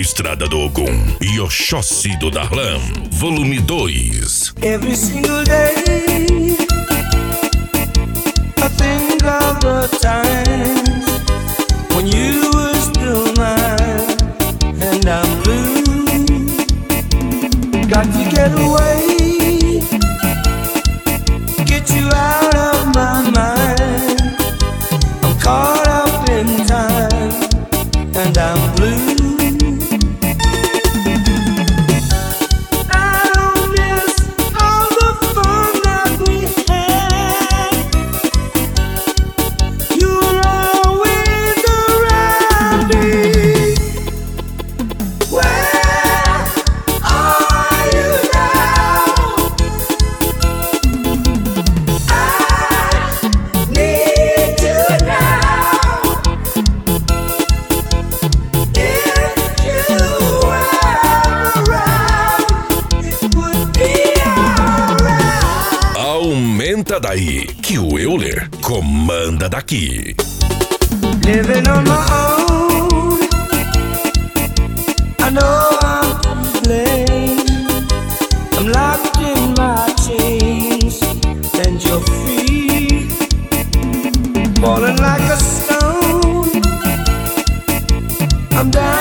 Estrada do Ogum e Oxóssi do Darlan, volume 2. Every single day I think of the times when you were still mine, and I'm blue. Got to get away, get you out of my mind. I'm caught up in time, and I'm blue. Aumenta daí, que o Euler comanda daqui. Living on my own, I know I'm to blame. I'm locked in my chains, and you're free, falling like a stone. I'm down.